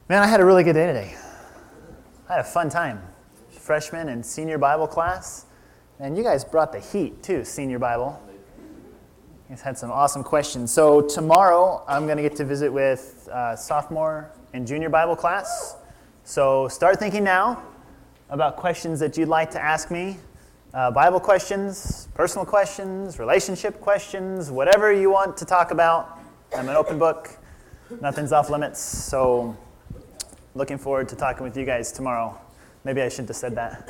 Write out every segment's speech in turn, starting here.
Man, I had a really good day today. I had a fun time. Freshman and senior Bible class. And you guys brought the heat too, senior Bible. You guys had some awesome questions. So tomorrow, I'm going to get to visit with sophomore and junior Bible class. So start thinking now about questions that you'd like to ask me. Bible questions, personal questions, relationship questions, whatever you want to talk about. I'm an open book. Nothing's off limits. So looking forward to talking with you guys tomorrow. Maybe I shouldn't have said that.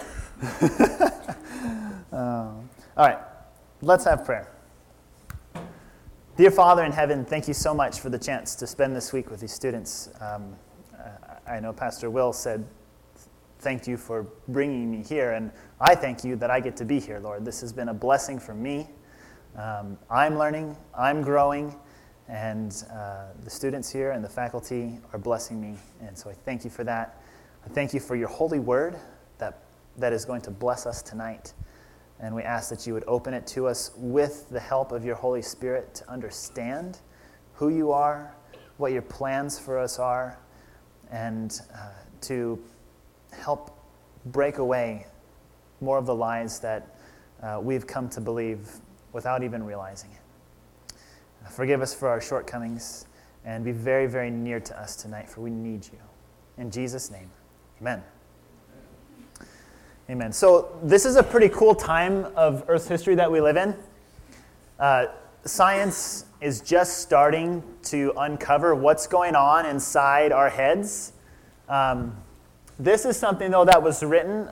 All right, let's have prayer. Dear Father in heaven, thank you so much for the chance to spend this week with these students. I know Pastor Will said, thank you for bringing me here, and I thank you that I get to be here, Lord. This has been a blessing for me. I'm learning, I'm growing, and the students here and the faculty are blessing me, and so I thank you for that. I thank you for your holy word that is going to bless us tonight, and we ask that you would open it to us with the help of your Holy Spirit to understand who you are, what your plans for us are, and to help break away more of the lies that we've come to believe without even realizing it. Forgive us for our shortcomings and be very, very near to us tonight, for we need you. In Jesus' name, amen. Amen. So this is a pretty cool time of Earth's history that we live in. Science is just starting to uncover what's going on inside our heads. This is something, though, that was written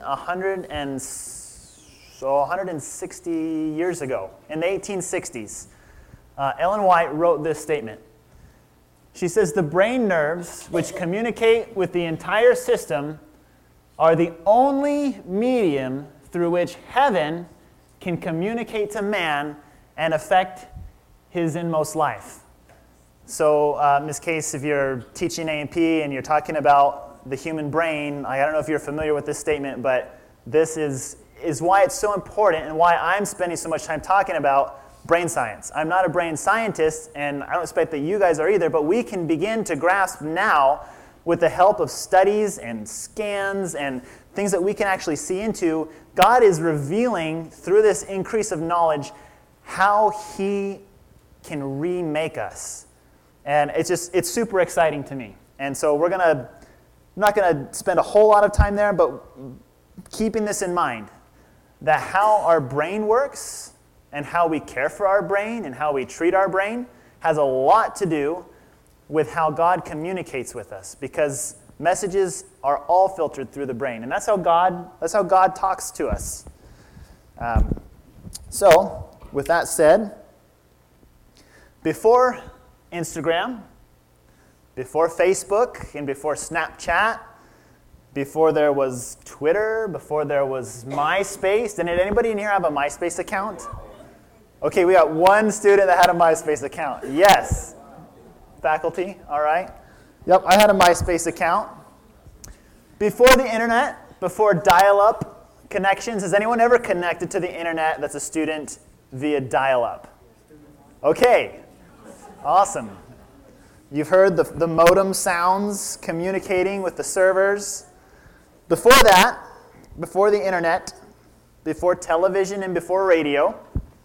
160 years ago, in the 1860s. Ellen White wrote this statement. She says, the brain nerves, which communicate with the entire system, are the only medium through which heaven can communicate to man and affect his inmost life. So, Ms. Case, if you're teaching A&P and you're talking about the human brain, I don't know if you're familiar with this statement, but this is why it's so important and why I'm spending so much time talking about brain science. I'm not a brain scientist, and I don't expect that you guys are either, but we can begin to grasp now, with the help of studies and scans and things that we can actually see into, God is revealing through this increase of knowledge how he can remake us. And it's super exciting to me. And so I'm not going to spend a whole lot of time there, but keeping this in mind, that how our brain works and how we care for our brain and how we treat our brain has a lot to do with how God communicates with us, because messages are all filtered through the brain, and that's how God talks to us. So, with that said, before Instagram, before Facebook, and before Snapchat, before there was Twitter, before there was MySpace, did anybody in here have a MySpace account? Okay, we got one student that had a MySpace account. Yes. Faculty, all right. Yep, I had a MySpace account. Before the internet, before dial-up connections, has anyone ever connected to the internet that's a student via dial-up? Okay, awesome. You've heard the modem sounds communicating with the servers. Before that, before the internet, before television and before radio,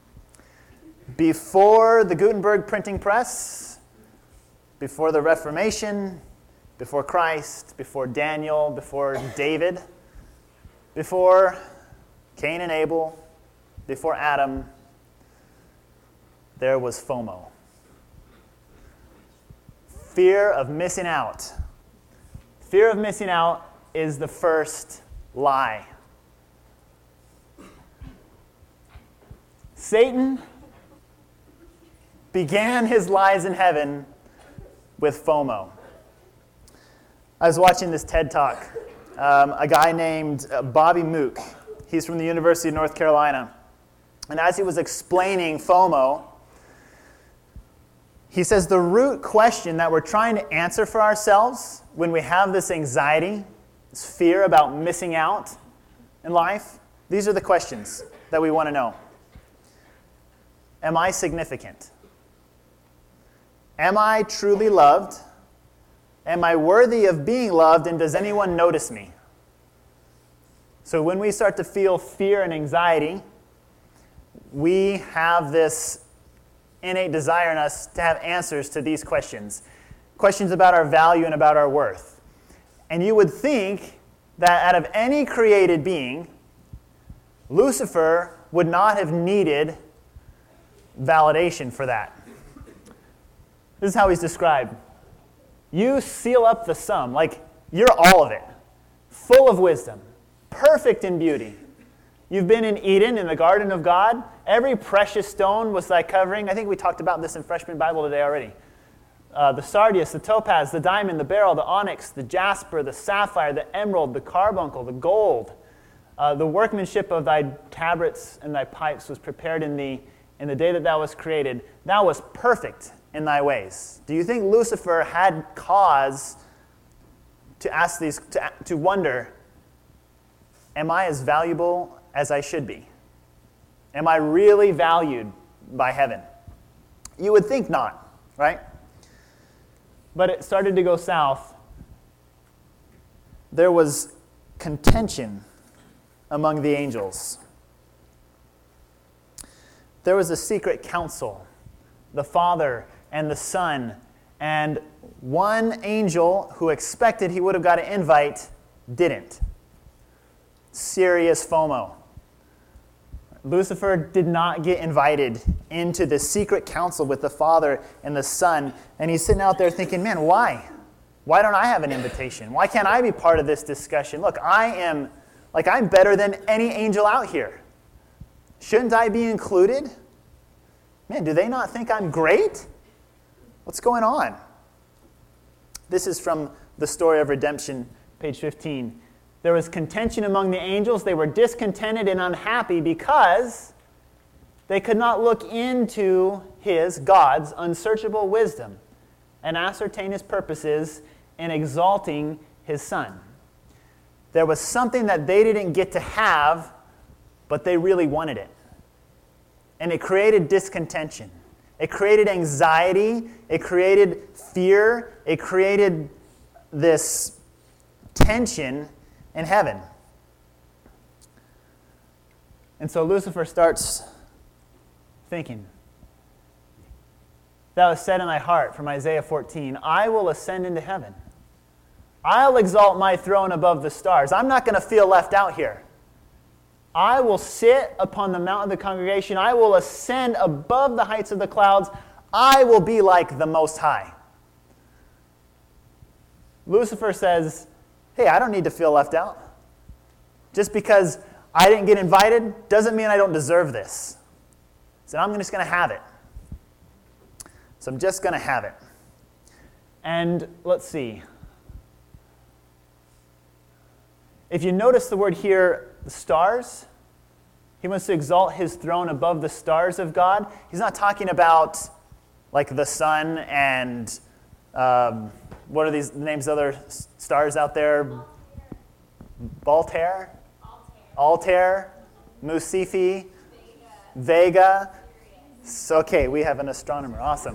before the Gutenberg printing press, before the Reformation, before Christ, before Daniel, before David, before Cain and Abel, before Adam, there was FOMO. Fear of missing out. Fear of missing out is the first lie. Satan began his lies in heaven with FOMO. I was watching this TED Talk. A guy named Bobby Mook. He's from the University of North Carolina. And as he was explaining FOMO, he says the root question that we're trying to answer for ourselves when we have this anxiety, this fear about missing out in life, these are the questions that we want to know. Am I significant? Am I truly loved? Am I worthy of being loved, and does anyone notice me? So when we start to feel fear and anxiety, we have this innate desire in us to have answers to these questions. Questions about our value and about our worth. And you would think that out of any created being, Lucifer would not have needed validation for that. This is how he's described. You seal up the sum, like you're all of it, full of wisdom, perfect in beauty. You've been in Eden, in the garden of God. Every precious stone was thy covering. I think we talked about this in Freshman Bible today already. The sardius, the topaz, the diamond, the beryl, the onyx, the jasper, the sapphire, the emerald, the carbuncle, the gold. The workmanship of thy tabrets and thy pipes was prepared in the day that thou wast created. Thou wast perfect in thy ways. Do you think Lucifer had cause to ask these, to wonder, am I as valuable as I should be? Am I really valued by heaven? You would think not, right? But it started to go south. There was contention among the angels. There was a secret council, the Father and the Son, and one angel who expected he would have got an invite didn't. Serious FOMO. Lucifer did not get invited into the secret council with the Father and the Son, and he's sitting out there thinking, man, why? Why don't I have an invitation? Why can't I be part of this discussion? Look, I'm better than any angel out here. Shouldn't I be included? Man, do they not think I'm great? What's going on? This is from the story of redemption, page 15. There was contention among the angels. They were discontented and unhappy because they could not look into God's unsearchable wisdom and ascertain his purposes in exalting his Son. There was something that they didn't get to have, but they really wanted it. And it created discontention. It created anxiety. It created fear. It created this tension in heaven. And so Lucifer starts thinking, thou hast said in thy heart, from Isaiah 14, I will ascend into heaven. I'll exalt my throne above the stars. I'm not going to feel left out here. I will sit upon the mount of the congregation. I will ascend above the heights of the clouds. I will be like the Most High. Lucifer says, hey, I don't need to feel left out. Just because I didn't get invited doesn't mean I don't deserve this. So I'm just going to have it. So I'm just going to have it. And let's see. If you notice the word here, the stars, he wants to exalt his throne above the stars of God. He's not talking about like the sun and what are these names of other stars out there? Voltaire? Altair, Musifi, Vega. So, okay, we have an astronomer. Awesome.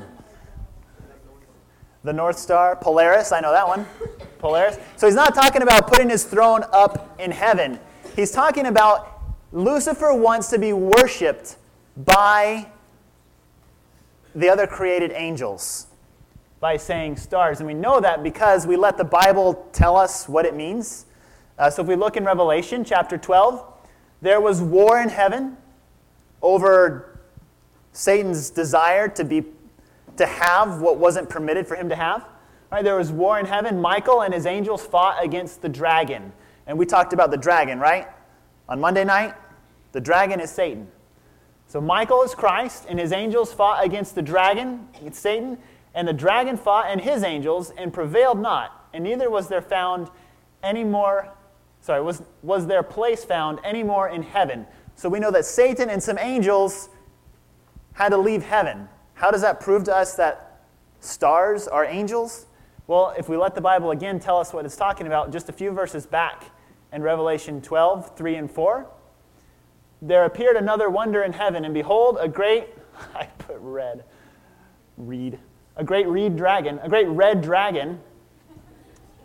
The North Star, Polaris. I know that one. Polaris. So he's not talking about putting his throne up in heaven. He's talking about Lucifer wants to be worshipped by the other created angels by saying stars. And we know that because we let the Bible tell us what it means. So if we look in Revelation chapter 12, there was war in heaven over Satan's desire to have what wasn't permitted for him to have. Right, there was war in heaven. Michael and his angels fought against the dragon. And we talked about the dragon, right? On Monday night, the dragon is Satan. So Michael is Christ, and his angels fought against the dragon, it's Satan, and the dragon fought and his angels and prevailed not, and neither was there found any more, was their place found any more in heaven. So we know that Satan and some angels had to leave heaven. How does that prove to us that stars are angels? Well, if we let the Bible again tell us what it's talking about, just a few verses back in Revelation 12, 3 and 4, there appeared another wonder in heaven, and behold, a great red dragon,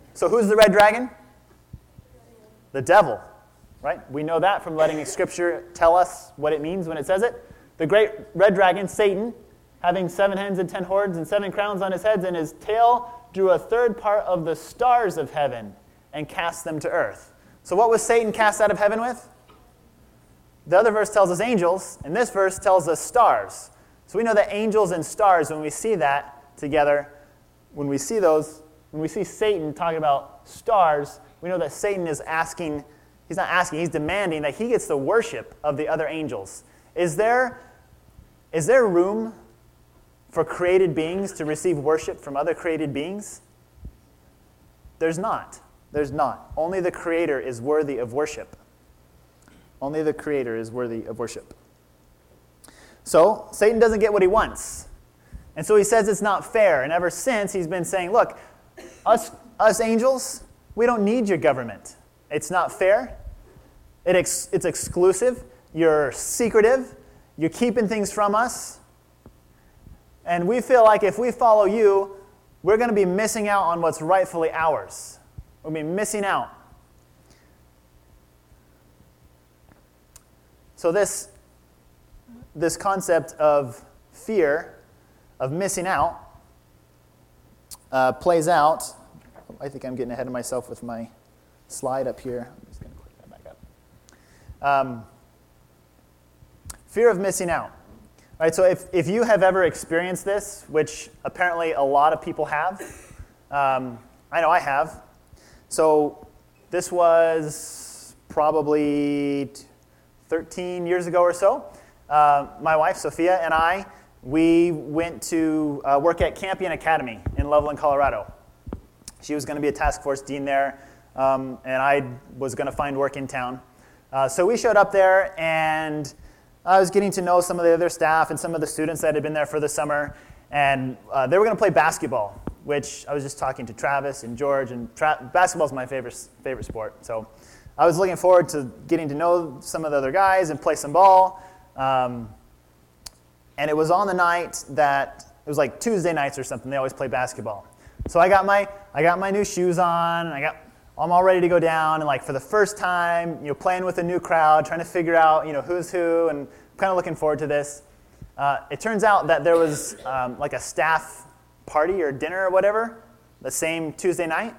So who's the red dragon? The devil, right? We know that from letting Scripture tell us what it means when it says it. The great red dragon, Satan, having 7 heads and 10 horns and 7 crowns on his heads, and his tail drew a third part of the stars of heaven and cast them to earth. So what was Satan cast out of heaven with? The other verse tells us angels, and this verse tells us stars. So we know that angels and stars, when we see that together, when we see Satan talking about stars, we know that Satan is asking, he's not asking, he's demanding that he gets the worship of the other angels. Is there room for created beings to receive worship from other created beings? There's not. There's not. Only the Creator is worthy of worship. Only the Creator is worthy of worship. So, Satan doesn't get what he wants. And so he says it's not fair. And ever since, he's been saying, look, us angels, we don't need your government. It's not fair. It's exclusive. You're secretive. You're keeping things from us. And we feel like if we follow you, we're going to be missing out on what's rightfully ours. We'll be missing out. So this concept of fear, of missing out, plays out. I think I'm getting ahead of myself with my slide up here. I'm just going to click that back up. Fear of missing out. All right, so if you have ever experienced this, which apparently a lot of people have, I know I have. So this was probably 13 years ago or so. My wife, Sophia, and I, we went to work at Campion Academy in Loveland, Colorado. She was going to be a task force dean there, and I was going to find work in town. So we showed up there, and I was getting to know some of the other staff and some of the students that had been there for the summer, and they were going to play basketball, which I was just talking to Travis and George, and basketball is my favorite sport. So I was looking forward to getting to know some of the other guys and play some ball. And it was on the night that, it was like Tuesday nights or something, they always play basketball. So I got my new shoes on, and I'm all ready to go down, and like for the first time, playing with a new crowd, trying to figure out, who's who, and kind of looking forward to this. It turns out that there was like a staff party or dinner or whatever, the same Tuesday night,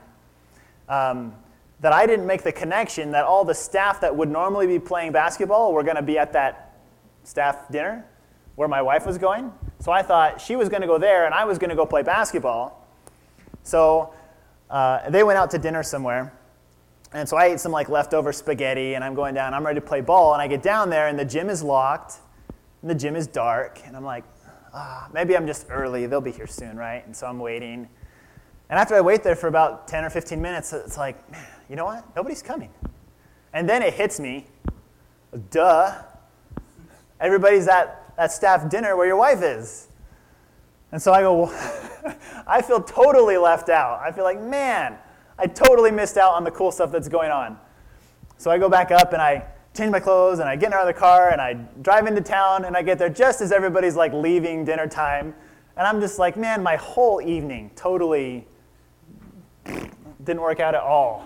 that I didn't make the connection that all the staff that would normally be playing basketball were going to be at that staff dinner where my wife was going. So I thought she was going to go there and I was going to go play basketball. So they went out to dinner somewhere. And so I ate some like leftover spaghetti, and I'm going down, I'm ready to play ball, and I get down there and the gym is locked and the gym is dark, and I'm like, maybe I'm just early, they'll be here soon, right? And so I'm waiting. And after I wait there for about 10 or 15 minutes, it's like, man, you know what? Nobody's coming. And then it hits me, duh, everybody's at that staff dinner where your wife is. And so I go, well, I feel totally left out. I feel like, man, I totally missed out on the cool stuff that's going on. So I go back up and I change my clothes and I get out of the car and I drive into town, and I get there just as everybody's like leaving dinner time. And I'm just like, man, my whole evening totally didn't work out at all.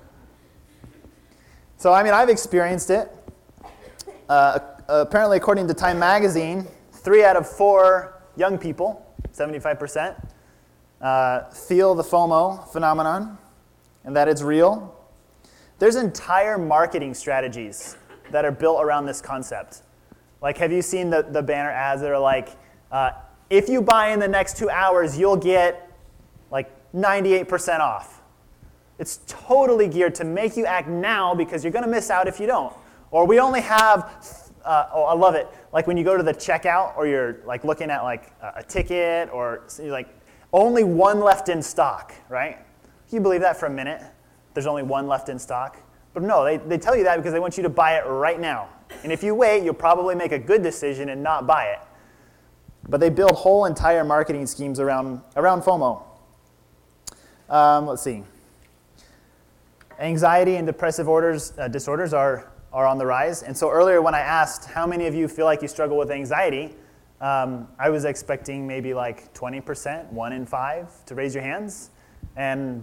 So, I mean, I've experienced it. Apparently, according to Time Magazine, 3 out of 4 young people, 75%, feel the FOMO phenomenon, and that it's real. There's entire marketing strategies that are built around this concept. Like, have you seen the banner ads that are like, if you buy in the next 2 hours, you'll get like 98% off. It's totally geared to make you act now because you're going to miss out if you don't. Or we only have, I love it, like when you go to the checkout or you're like looking at like a ticket, or you're like, only 1 left in stock, right? Can you believe that for a minute? There's only 1 left in stock. But no, they tell you that because they want you to buy it right now. And if you wait, you'll probably make a good decision and not buy it. But they build whole entire marketing schemes around FOMO. Let's see. Anxiety and depressive disorders are on the rise. And so earlier when I asked how many of you feel like you struggle with anxiety, I was expecting maybe like 20%, 1 in 5, to raise your hands. And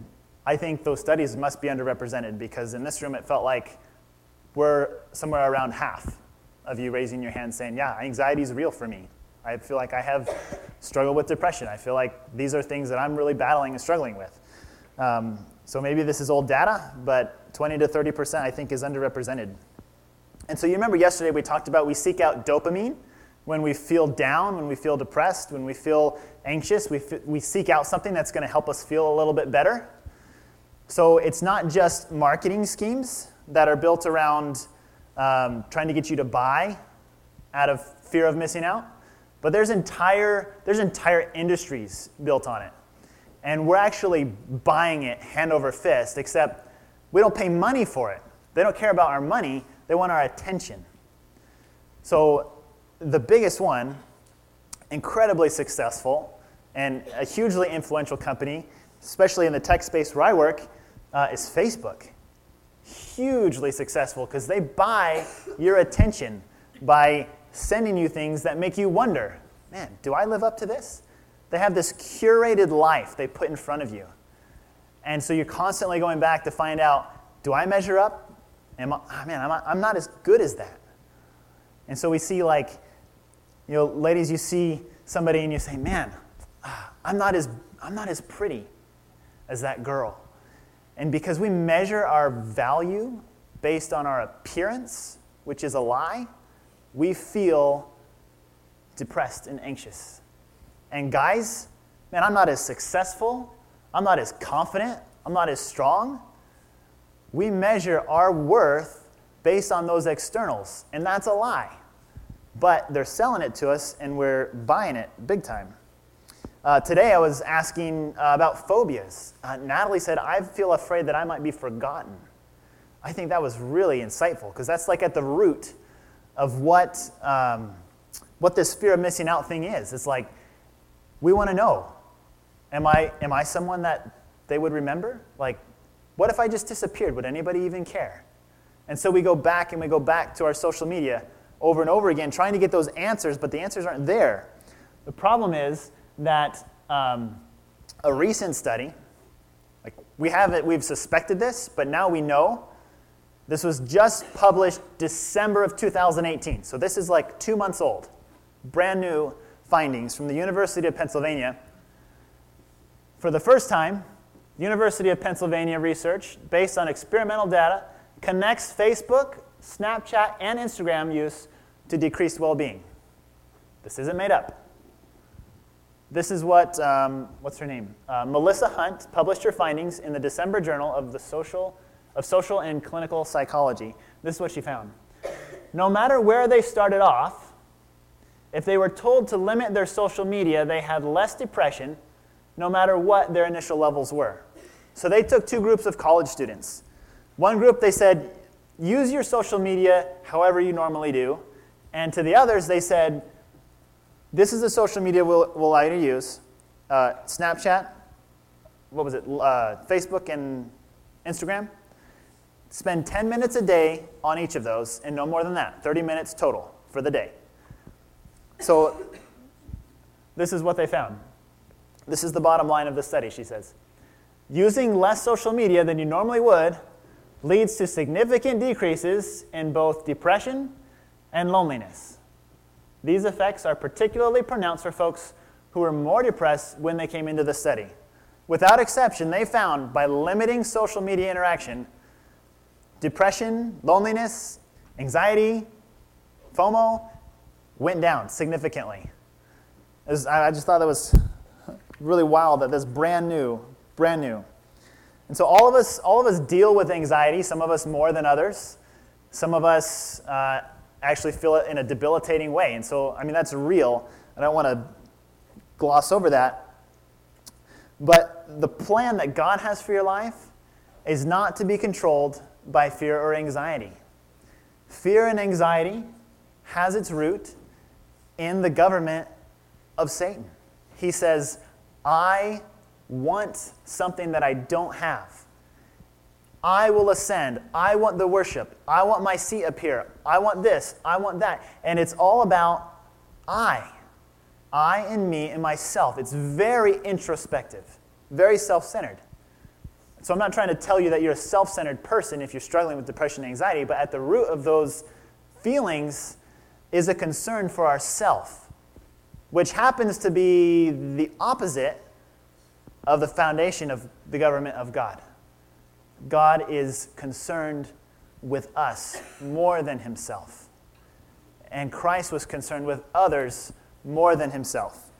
I think those studies must be underrepresented, because in this room it felt like we're somewhere around half of you raising your hand saying, yeah, anxiety is real for me. I feel like I have struggled with depression. I feel like these are things that I'm really battling and struggling with. So maybe this is old data, but 20 to 30% I think is underrepresented. And so you remember yesterday we talked about we seek out dopamine when we feel down, when we feel depressed, when we feel anxious. We seek out something that's going to help us feel a little bit better. So it's not just marketing schemes that are built around trying to get you to buy out of fear of missing out, but there's entire industries built on it. And we're actually buying it hand over fist, except we don't pay money for it. They don't care about our money. They want our attention. So the biggest one, incredibly successful, and a hugely influential company, especially in the tech space where I work, is Facebook. Hugely successful because they buy your attention by sending you things that make you wonder, man, do I live up to this? They have this curated life they put in front of you. And so you're constantly going back to find out, do I measure up? I'm not as good as that. And so we see, like, ladies, you see somebody and you say, man, I'm not as pretty as that girl. And because we measure our value based on our appearance, which is a lie, we feel depressed and anxious. And guys, man, I'm not as successful, I'm not as confident, I'm not as strong. We measure our worth based on those externals, and that's a lie. But they're selling it to us, and we're buying it big time. Today I was asking about phobias. Natalie said, I feel afraid that I might be forgotten. I think that was really insightful, because that's like at the root of what this fear of missing out thing is. It's like, we want to know, am I someone that they would remember? Like, what if I just disappeared? Would anybody even care? And so we go back to our social media over and over again, trying to get those answers, but the answers aren't there. The problem is that a recent study, like we've suspected this, but now we know. This was just published December of 2018. So this is like 2 months old. Brand new findings from the University of Pennsylvania. For the first time, the University of Pennsylvania research, based on experimental data, connects Facebook, Snapchat, and Instagram use to decreased well-being. This isn't made up. This is what, what's her name? Melissa Hunt published her findings in the December Journal of Social and Clinical Psychology. This is what she found. No matter where they started off, if they were told to limit their social media, they had less depression, no matter what their initial levels were. So they took two groups of college students. One group, they said, use your social media however you normally do. And to the others, they said, this is the social media we'll allow you to use. Snapchat, Facebook and Instagram. Spend 10 minutes a day on each of those, and no more than that, 30 minutes total for the day. So this is what they found. This is the bottom line of the study, she says. Using less social media than you normally would leads to significant decreases in both depression and loneliness. These effects are particularly pronounced for folks who were more depressed when they came into the study. Without exception, they found by limiting social media interaction, depression, loneliness, anxiety, FOMO went down significantly. I just thought that was really wild that this brand new. And so all of us deal with anxiety, some of us more than others. Some of us actually feel it in a debilitating way. And so, that's real. I don't want to gloss over that. But the plan that God has for your life is not to be controlled by fear or anxiety. Fear and anxiety has its root in the government of Satan. He says, I want something that I don't have. I will ascend. I want the worship. I want my seat up here. I want this. I want that. And it's all about I and me and myself. It's very introspective, very self-centered. So I'm not trying to tell you that you're a self-centered person if you're struggling with depression and anxiety, but at the root of those feelings is a concern for ourself, which happens to be the opposite of the foundation of the government of God. God is concerned with us more than himself. And Christ was concerned with others more than himself.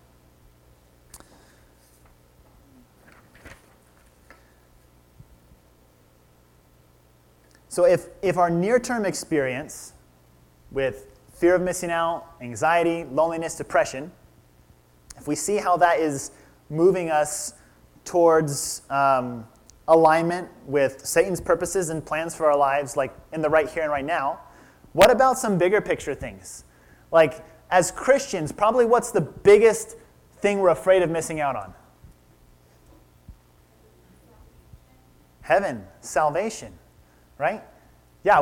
So if our near-term experience with fear of missing out, anxiety, loneliness, depression, if we see how that is moving us towards alignment with Satan's purposes and plans for our lives, like in the right here and right now, what about some bigger picture things? Like, as Christians, probably what's the biggest thing we're afraid of missing out on? Heaven, salvation, right? Yeah,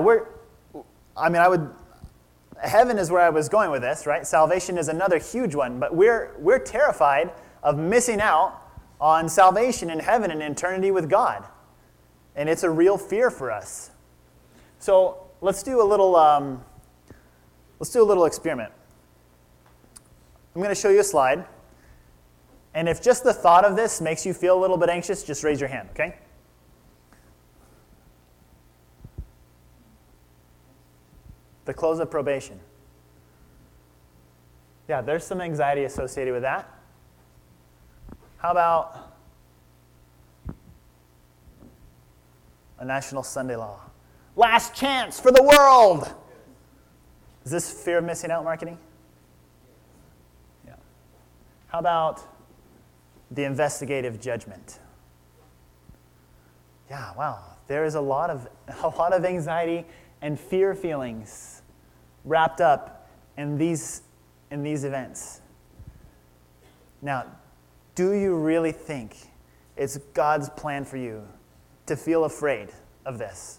heaven is where I was going with this, right? Salvation is another huge one, but we're terrified of missing out on salvation in heaven and eternity with God. And it's a real fear for us. So let's do a little experiment. I'm going to show you a slide. And if just the thought of this makes you feel a little bit anxious, just raise your hand, okay? The close of probation. Yeah, there's some anxiety associated with that. How about a national Sunday law? Last chance for the world! Is this fear of missing out marketing? Yeah. How about the investigative judgment? Yeah, wow. There is a lot of anxiety and fear feelings wrapped up in these events. Now, do you really think it's God's plan for you to feel afraid of this?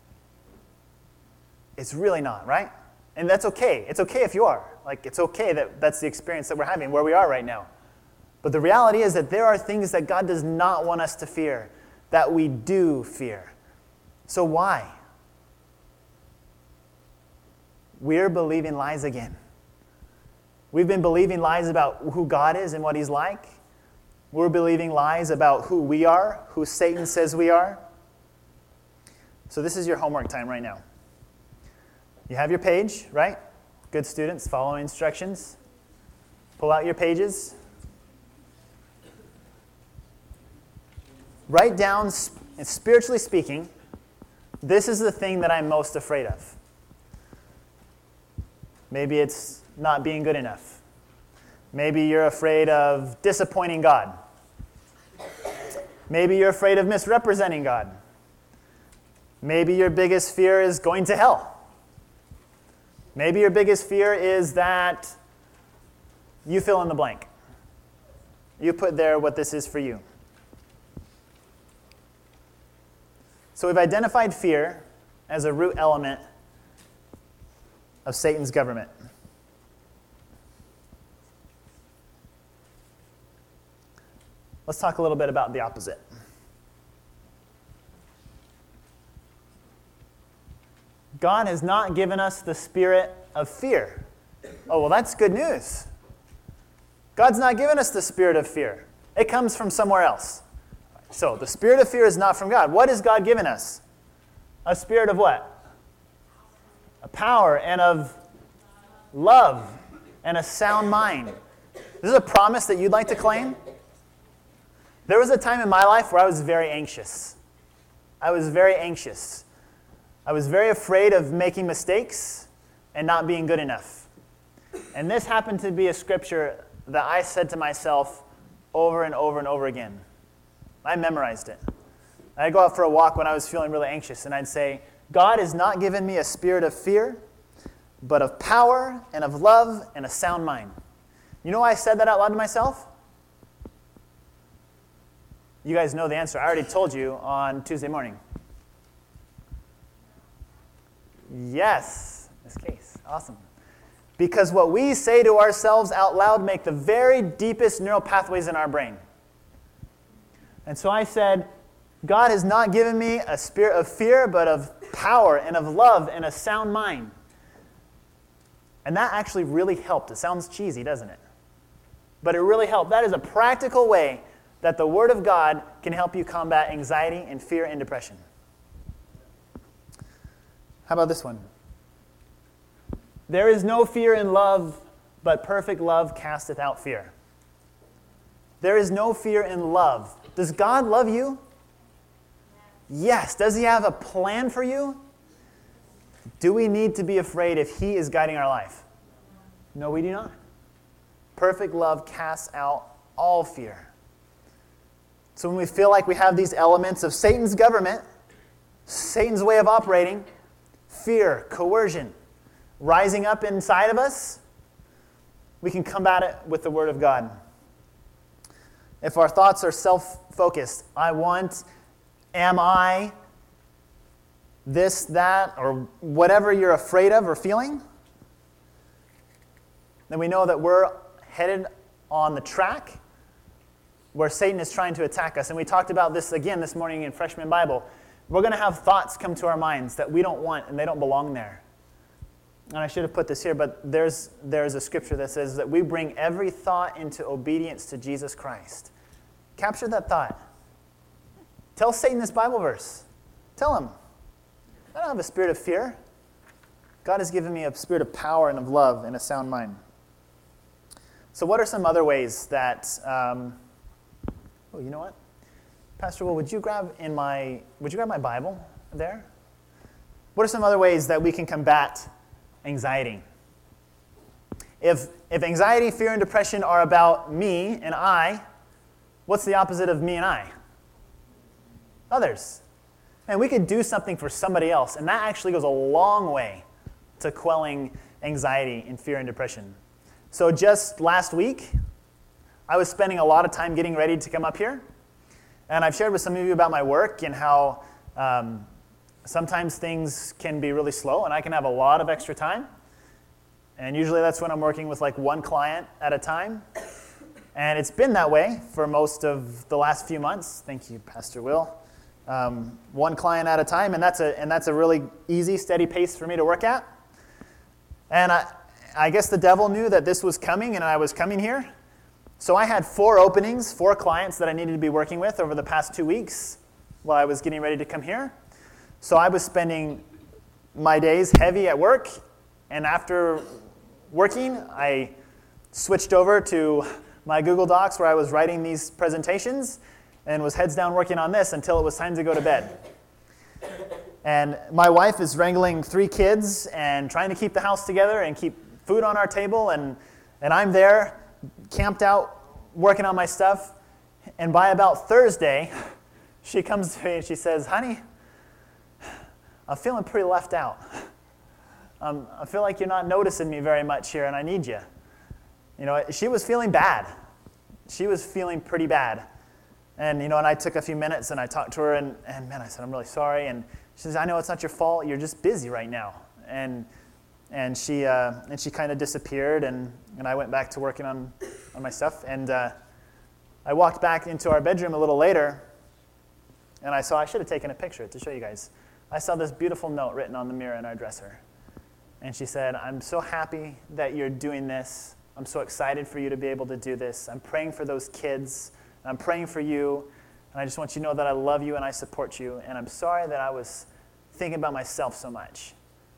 It's really not, right? And that's okay. It's okay if you are. Like, it's okay that that's the experience that we're having, where we are right now. But the reality is that there are things that God does not want us to fear, that we do fear. So why? We're believing lies again. We've been believing lies about who God is and what he's like. We're believing lies about who we are, who Satan says we are. So this is your homework time right now. You have your page, right? Good students, follow instructions. Pull out your pages. Write down, spiritually speaking, this is the thing that I'm most afraid of. Maybe it's not being good enough. Maybe you're afraid of disappointing God. Maybe you're afraid of misrepresenting God. Maybe your biggest fear is going to hell. Maybe your biggest fear is that you fill in the blank. You put there what this is for you. So we've identified fear as a root element of Satan's government. Let's talk a little bit about the opposite. God has not given us the spirit of fear. Oh, well, that's good news. God's not given us the spirit of fear. It comes from somewhere else. So the spirit of fear is not from God. What has God given us? A spirit of what? A power and of love and a sound mind. This is a promise that you'd like to claim? There was a time in my life where I was very anxious. I was very anxious. I was very afraid of making mistakes and not being good enough. And this happened to be a scripture that I said to myself over and over and over again. I memorized it. I'd go out for a walk when I was feeling really anxious, and I'd say, God has not given me a spirit of fear, but of power and of love and a sound mind. You know why I said that out loud to myself? You guys know the answer. I already told you on Tuesday morning. Yes, Miss Case. Awesome. Because what we say to ourselves out loud make the very deepest neural pathways in our brain. And so I said, God has not given me a spirit of fear, but of power and of love and a sound mind. And that actually really helped. It sounds cheesy, doesn't it? But it really helped. That is a practical way that the Word of God can help you combat anxiety and fear and depression. How about this one? There is no fear in love, but perfect love casteth out fear. There is no fear in love. Does God love you? Yes. Does He have a plan for you? Do we need to be afraid if He is guiding our life? No, we do not. Perfect love casts out all fear. So when we feel like we have these elements of Satan's government, Satan's way of operating, fear, coercion, rising up inside of us, we can combat it with the Word of God. If our thoughts are self-focused, am I, this, that, or whatever you're afraid of or feeling, then we know that we're headed on the track where Satan is trying to attack us. And we talked about this again this morning in Freshman Bible. We're going to have thoughts come to our minds that we don't want and they don't belong there. And I should have put this here, but there's a scripture that says that we bring every thought into obedience to Jesus Christ. Capture that thought. Tell Satan this Bible verse. Tell him, I don't have a spirit of fear. God has given me a spirit of power and of love and a sound mind. So what are some other ways that, you know what? Pastor Will, would you grab my Bible there? What are some other ways that we can combat anxiety? If anxiety, fear, and depression are about me and I, what's the opposite of me and I? Others. And we could do something for somebody else, and that actually goes a long way to quelling anxiety and fear and depression. So just last week, I was spending a lot of time getting ready to come up here, and I've shared with some of you about my work and how sometimes things can be really slow, and I can have a lot of extra time. And usually that's when I'm working with like one client at a time. And it's been that way for most of the last few months. Thank you, Pastor Will. One client at a time, and that's a really easy, steady pace for me to work at. And I guess the devil knew that this was coming and I was coming here. So I had 4 openings, 4 clients that I needed to be working with over the past 2 weeks while I was getting ready to come here. So I was spending my days heavy at work, and after working, I switched over to my Google Docs where I was writing these presentations and was heads down working on this until it was time to go to bed. And my wife is wrangling 3 kids and trying to keep the house together and keep food on our table, and I'm there camped out working on my stuff. And by about Thursday, she comes to me and she says, "Honey, I'm feeling pretty left out. I feel like you're not noticing me very much here, and I need you." You know, she was feeling bad. She was feeling pretty bad. And, and I took a few minutes and I talked to her, and man, I said, "I'm really sorry." And she says, "I know it's not your fault. You're just busy right now." And she kind of disappeared, and I went back to working on my stuff. And I walked back into our bedroom a little later, and I should have taken a picture to show you guys. I saw this beautiful note written on the mirror in our dresser. And she said, "I'm so happy that you're doing this. I'm so excited for you to be able to do this. I'm praying for those kids. I'm praying for you. And I just want you to know that I love you and I support you. And I'm sorry that I was thinking about myself so much."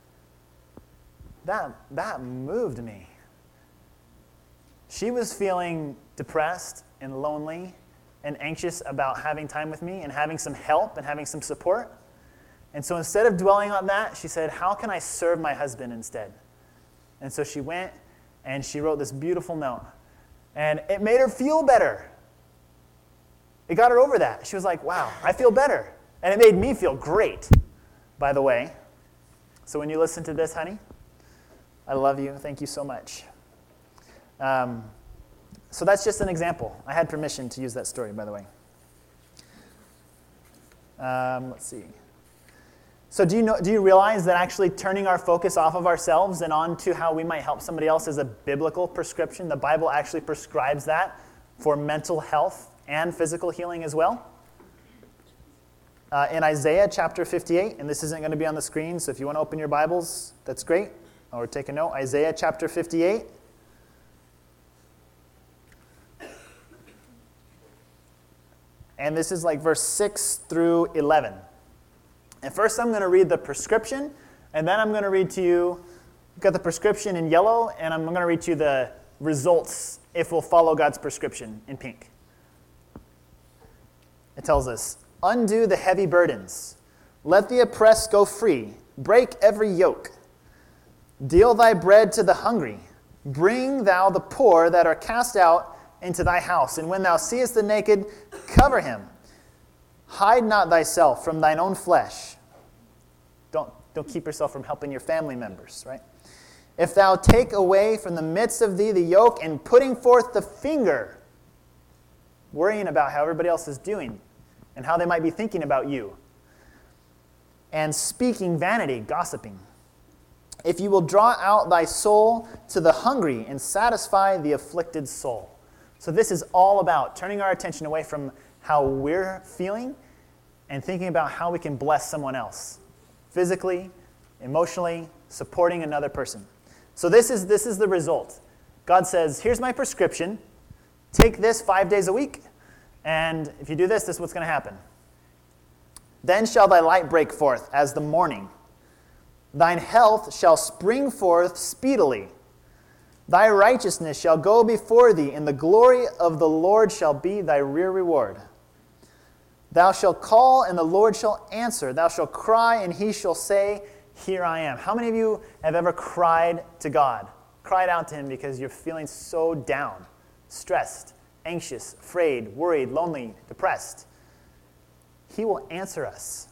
That moved me. She was feeling depressed and lonely and anxious about having time with me and having some help and having some support. And so instead of dwelling on that, she said, "How can I serve my husband instead?" And so she went and she wrote this beautiful note. And it made her feel better. It got her over that. She was like, "Wow, I feel better." And it made me feel great, by the way. So when you listen to this, honey, I love you. Thank you so much. So that's just an example. I had permission to use that story, by the way. Let's see. So do you realize that actually turning our focus off of ourselves and onto how we might help somebody else is a biblical prescription? The Bible actually prescribes that for mental health and physical healing as well. in Isaiah chapter 58, and this isn't going to be on the screen, so if you want to open your Bibles, that's great, or take a note. Isaiah chapter 58. And this is like verse 6 through 11. And first I'm going to read the prescription, and then I'm going to read to you, we've got the prescription in yellow, and I'm going to read to you the results if we'll follow God's prescription in pink. It tells us, undo the heavy burdens. Let the oppressed go free. Break every yoke. Deal thy bread to the hungry. Bring thou the poor that are cast out into thy house. And when thou seest the naked, cover him. Hide not thyself from thine own flesh. Don't keep yourself from helping your family members, right? If thou take away from the midst of thee the yoke and putting forth the finger, worrying about how everybody else is doing and how they might be thinking about you, and speaking vanity, gossiping. If you will draw out thy soul to the hungry and satisfy the afflicted soul. So this is all about turning our attention away from how we're feeling and thinking about how we can bless someone else, physically, emotionally, supporting another person. So this is the result. God says, here's my prescription. Take this 5 days a week. And if you do this, this is what's going to happen. Then shall thy light break forth as the morning. Thine health shall spring forth speedily. Thy righteousness shall go before thee, and the glory of the Lord shall be thy rear reward. Thou shalt call, and the Lord shall answer. Thou shalt cry, and he shall say, here I am. How many of you have ever cried to God? Cried out to him because you're feeling so down, stressed, anxious, afraid, worried, lonely, depressed. He will answer us.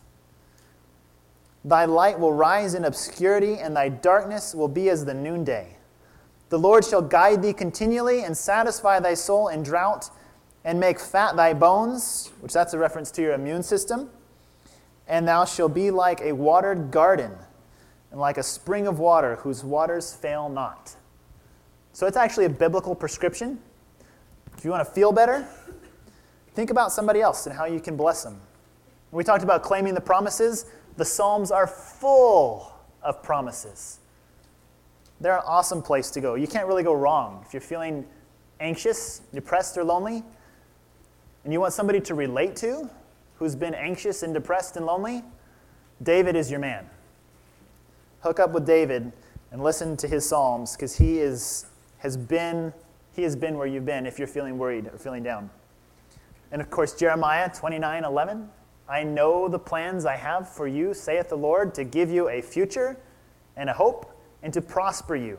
Thy light will rise in obscurity, and thy darkness will be as the noonday. The Lord shall guide thee continually and satisfy thy soul in drought and make fat thy bones, which that's a reference to your immune system. And thou shalt be like a watered garden and like a spring of water whose waters fail not. So it's actually a biblical prescription. If you want to feel better, think about somebody else and how you can bless them. We talked about claiming the promises. The Psalms are full of promises. They're an awesome place to go. You can't really go wrong. If you're feeling anxious, depressed, or lonely, and you want somebody to relate to who's been anxious and depressed and lonely, David is your man. Hook up with David and listen to his Psalms, because he has been where you've been if you're feeling worried or feeling down. And of course, Jeremiah 29:11, I know the plans I have for you, saith the Lord, to give you a future and a hope and to prosper you.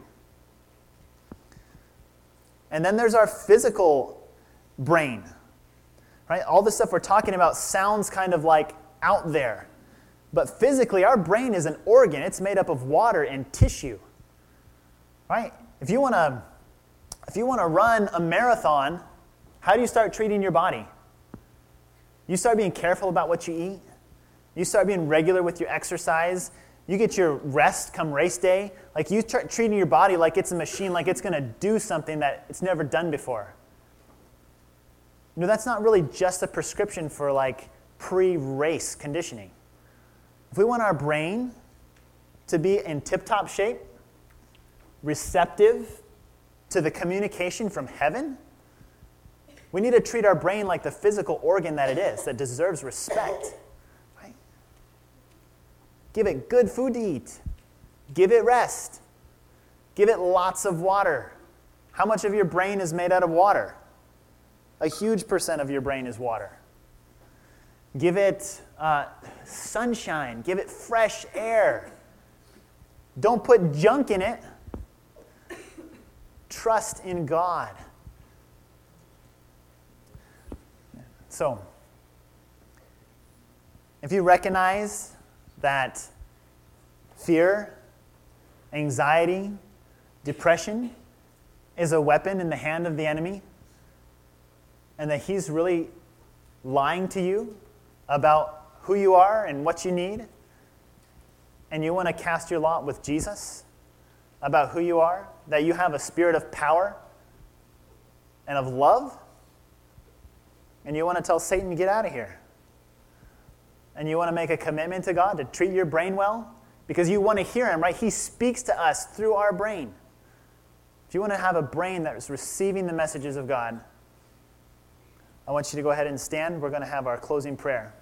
And then there's our physical brain, right? All the stuff we're talking about sounds kind of like out there. But physically, our brain is an organ. It's made up of water and tissue, right? If you want to run a marathon, how do you start treating your body? You start being careful about what you eat. You start being regular with your exercise. You get your rest come race day. Like you start treating your body like it's a machine, like it's going to do something that it's never done before. No, that's not really just a prescription for like pre-race conditioning. If we want our brain to be in tip-top shape, receptive to the communication from heaven, we need to treat our brain like the physical organ that it is, that deserves respect. Right? Give it good food to eat. Give it rest. Give it lots of water. How much of your brain is made out of water? A huge percent of your brain is water. Give it sunshine. Give it fresh air. Don't put junk in it. Trust in God. So, if you recognize that fear, anxiety, depression is a weapon in the hand of the enemy, and that he's really lying to you about who you are and what you need, and you want to cast your lot with Jesus about who you are, that you have a spirit of power and of love, and you want to tell Satan, get out of here. and you want to make a commitment to God to treat your brain well, because you want to hear him, right? He speaks to us through our brain. If you want to have a brain that is receiving the messages of God, I want you to go ahead and stand. We're going to have our closing prayer.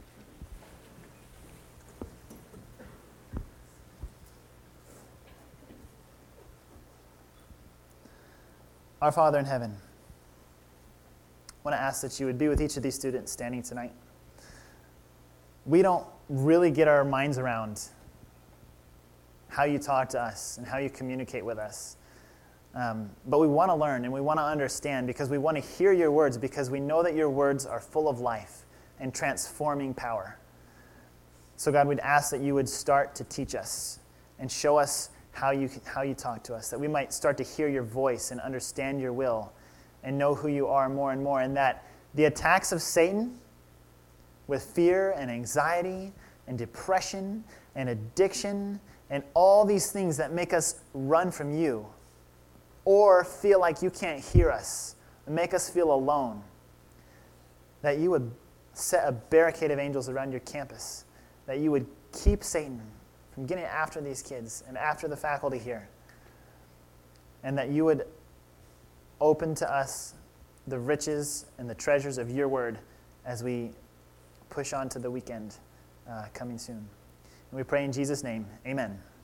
Our Father in heaven, I want to ask that you would be with each of these students standing tonight. We don't really get our minds around how you talk to us and how you communicate with us. But we want to learn and we want to understand, because we want to hear your words, because we know that your words are full of life and transforming power. So God, we'd ask that you would start to teach us and show us how you talk to us, that we might start to hear your voice and understand your will and know who you are more and more, and that the attacks of Satan with fear and anxiety and depression and addiction and all these things that make us run from you or feel like you can't hear us and make us feel alone, that you would set a barricade of angels around your campus, that you would keep Satan from getting after these kids and after the faculty here, and that you would open to us the riches and the treasures of your word as we push on to the weekend coming soon. And we pray in Jesus' name, amen.